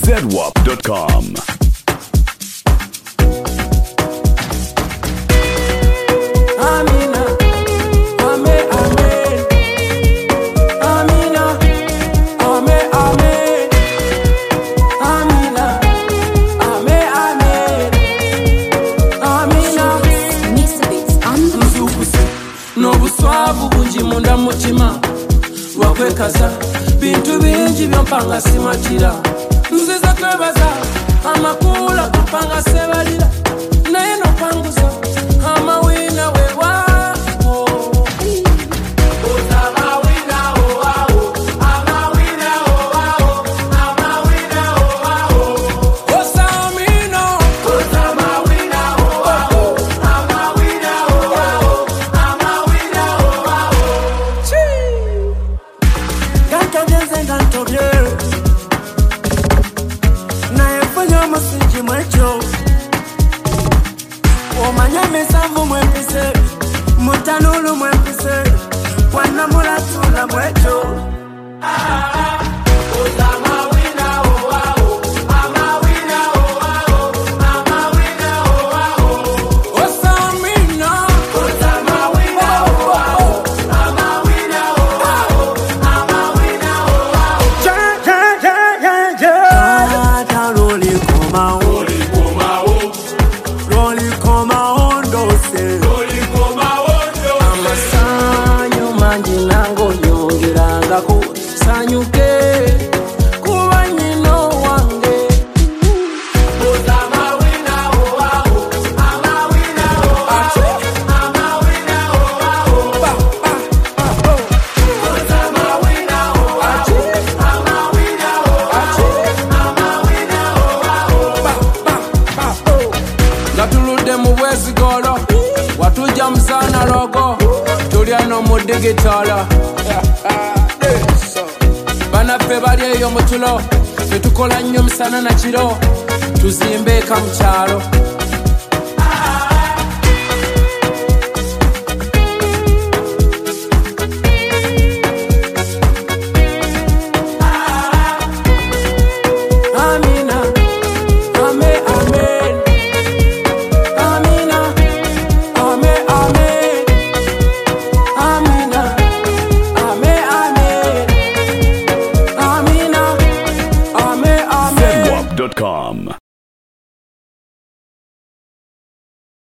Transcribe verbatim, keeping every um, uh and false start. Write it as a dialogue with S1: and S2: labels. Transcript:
S1: zedwap dot com.
S2: Amina, ame, ame. Amina, ame, ame. Amina, ame, ame. Amina, mzukuse n'obuswavu bungi munda mutima lwakwekaza bintu bingi byompanga simatira nziza kwebaza amakula kupanga sebalira naye nopanguza amawina wewa Savu mwempise, mutanulu mwempise, wana mula tula mwecho. Watuja mzana logo tuliano mudigitala bana fe bali eyo mutulo fetukola nnyo msana na kiro tuzimbe ka mchalo